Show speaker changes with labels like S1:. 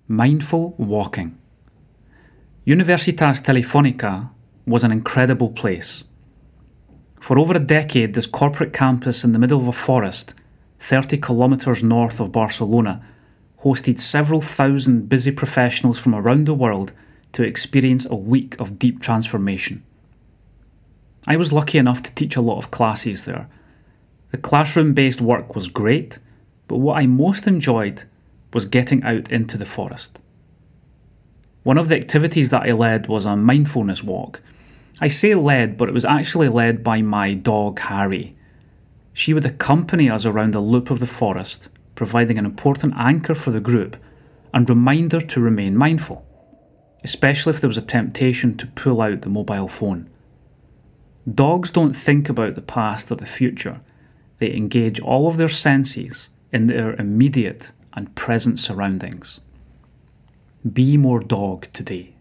S1: Mindful walking. Universitas Telefonica was an incredible place. For over a decade, this corporate campus in the middle of a forest, 30 kilometres north of Barcelona, hosted several thousand busy professionals from around the world to experience a week of deep transformation. I was lucky enough to teach a lot of classes there. The classroom-based work was great, but what I most enjoyed was getting out into the forest. One of the activities that I led was a mindfulness walk. I say led, but it was actually led by my dog Harry. She would accompany us around a loop of the forest, providing an important anchor for the group and reminder to remain mindful, especially if there was a temptation to pull out the mobile phone. Dogs don't think about the past or the future. They engage all of their senses in their immediate and present surroundings. Be more dog today.